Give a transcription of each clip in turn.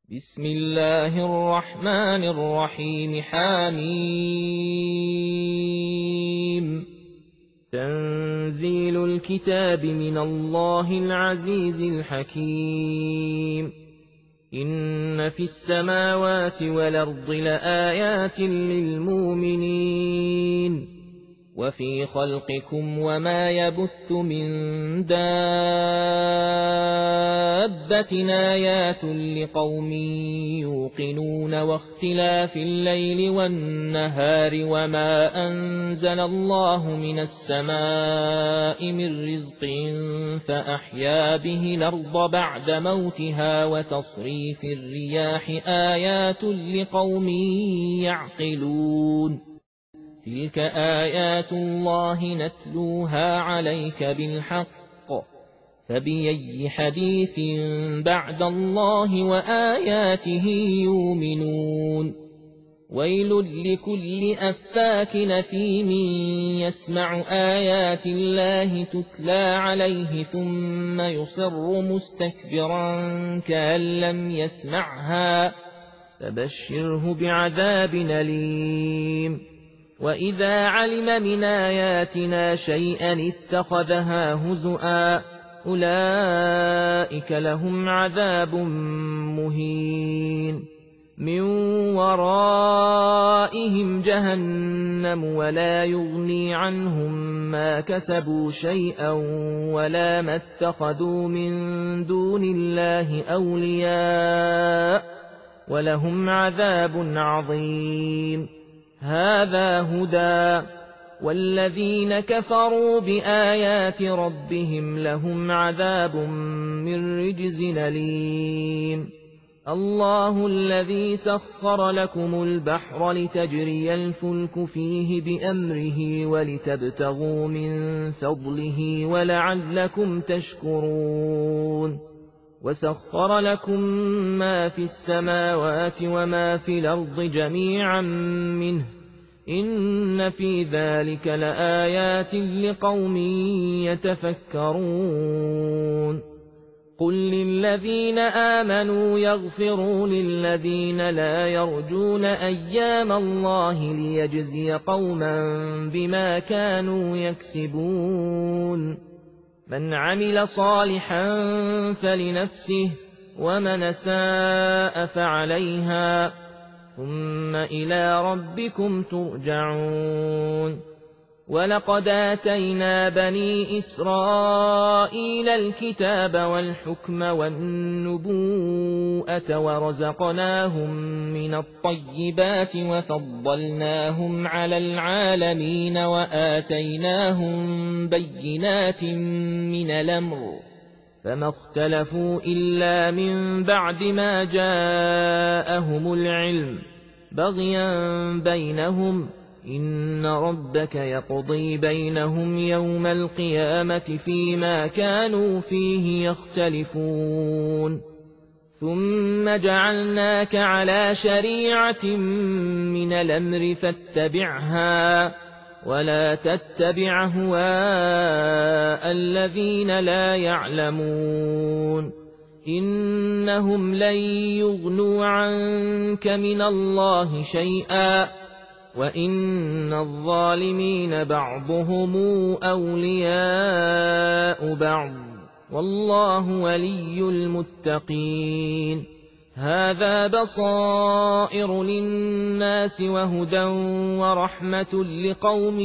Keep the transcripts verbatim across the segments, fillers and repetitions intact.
بسم الله الرحمن الرحيم. حميم. تنزيل الكتاب من الله العزيز الحكيم. إن في السماوات والأرض لآيات للمؤمنين وفي خلقكم وما يبث من دابة آيات لقوم يوقنون واختلاف الليل والنهار وما أنزل الله من السماء من رزق فأحيا به الأرض بعد موتها وتصريف الرياح آيات لقوم يعقلون. تلك آيات الله نتلوها عليك بالحق فبأي حديث بعد الله وآياته يؤمنون. ويل لكل أفاك أثيم يسمع آيات الله تتلى عليه ثم يصر مستكبرا كأن لم يسمعها فبشره بعذاب أليم. وإذا علم من آياتنا شيئا اتخذها هزؤا أولئك لهم عذاب مهين. من ورائهم جهنم ولا يغني عنهم ما كسبوا شيئا ولا ما اتخذوا من دون الله أولياء ولهم عذاب عظيم. هذا هدى والذين كفروا بآيات ربهم لهم عذاب من رجز أليم. الله الذي سخر لكم البحر لتجري الفلك فيه بأمره ولتبتغوا من فضله ولعلكم تشكرون. وسخر لكم ما في السماوات وما في الأرض جميعا منه إن في ذلك لآيات لقوم يتفكرون. قل للذين آمنوا يغفروا للذين لا يرجون أيام الله ليجزي قوما بما كانوا يكسبون. من عمل صالحا فلنفسه ومن أساء فعليها ثم إلى ربكم ترجعون. ولقد آتينا بني إسرائيل الكتاب والحكم والنبوءة ورزقناهم من الطيبات وفضلناهم على العالمين وآتيناهم بينات من الأمر فما اختلفوا إلا من بعد ما جاءهم العلم بغيا بينهم إن ربك يقضي بينهم يوم القيامة فيما كانوا فيه يختلفون. ثم جعلناك على شريعة من الأمر فاتبعها ولا تتبع هواء الذين لا يعلمون إنهم لن يغنوا عنك من الله شيئا وإن الظالمين بعضهم أولياء بعض والله ولي المتقين. هذا بصائر للناس وهدى ورحمة لقوم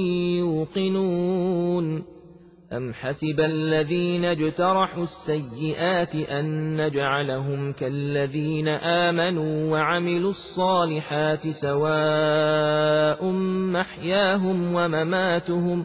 يوقنون. أم حسب الذين اجترحوا السيئات أن نجعلهم كالذين آمنوا وعملوا الصالحات سواء محياهم ومماتهم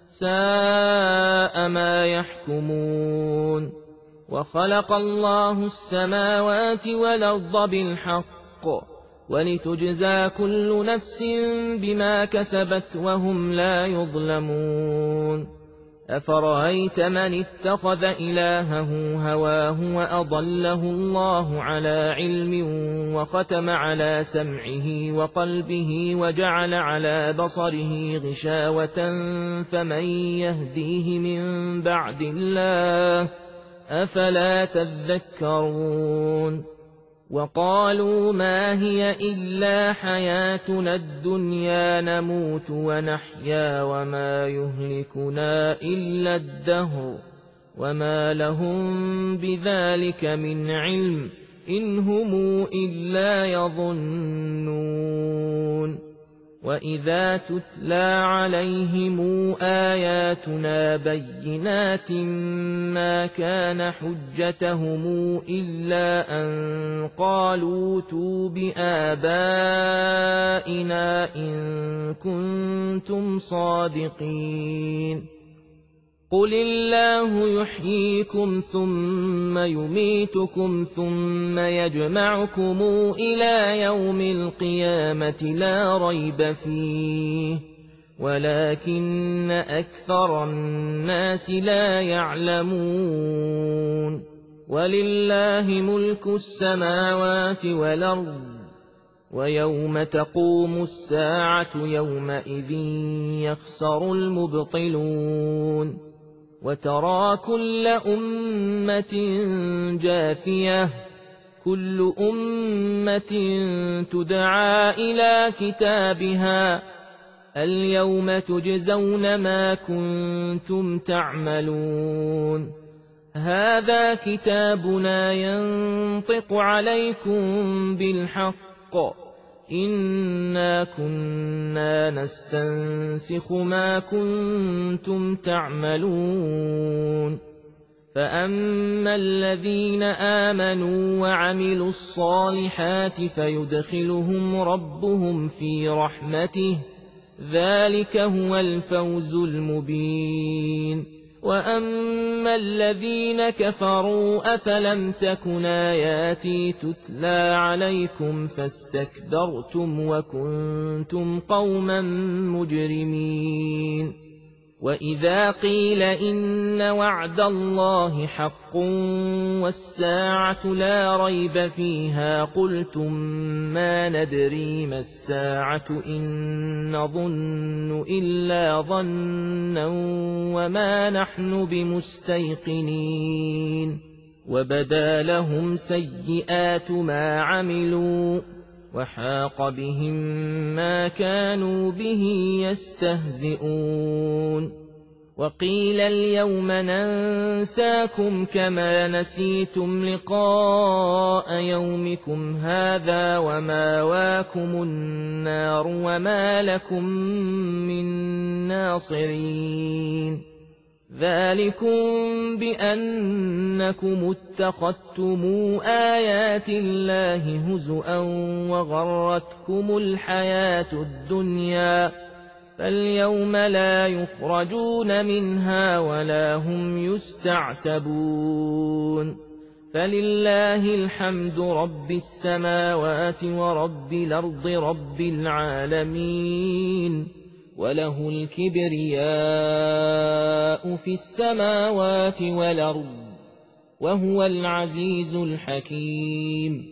ساء ما يحكمون. وخلق الله السماوات والأرض بالحق ولتجزى كل نفس بما كسبت وهم لا يظلمون. أفرأيت من اتخذ إلهه هواه وأضله الله على علم وختم على سمعه وقلبه وجعل على بصره غشاوة فمن يهديه من بعد الله أفلا تذكرون. وقالوا ما هي إلا حياتنا الدنيا نموت ونحيا وما يهلكنا إلا الدهر وما لهم بذلك من علم إن هم إلا يظنون وإذا تتلى عليهم آياتنا بينات ما كان حجتهم إلا أن قالوا ائتوا بآبائنا إن كنتم صادقين قل الله يحييكم ثم يميتكم ثم يجمعكم إلى يوم القيامة لا ريب فيه ولكن أكثر الناس لا يعلمون ولله ملك السماوات والأرض ويوم تقوم الساعة يومئذ يخسر المبطلون وترى كل أمة جاثية كل أمة تدعى إلى كتابها اليوم تجزون ما كنتم تعملون هذا كتابنا ينطق عليكم بالحق إنا كنا نستنسخ ما كنتم تعملون فأما الذين آمنوا وعملوا الصالحات فيدخلهم ربهم في رحمته ذلك هو الفوز المبين وأما الذين كفروا أفلم تكن آياتي تتلى عليكم فاستكبرتم وكنتم قوما مجرمين وإذا قيل إن وعد الله حق والساعة لا ريب فيها قلتم ما ندري ما الساعة إن نظن إلا ظنا وما نحن بمستيقنين وبدا لهم سيئات ما عملوا وحاق بهم ما كانوا به يستهزئون وقيل اليوم ننساكم كما نسيتم لقاء يومكم هذا وماواكم النار وما لكم من ناصرين ذلكم بأنكم اتخذتم آيات الله هزؤا وغرتكم الحياة الدنيا فاليوم لا يخرجون منها ولا هم يستعتبون فلله الحمد رب السماوات ورب الأرض رب العالمين وله الكبرياء في السماوات والأرض وهو العزيز الحكيم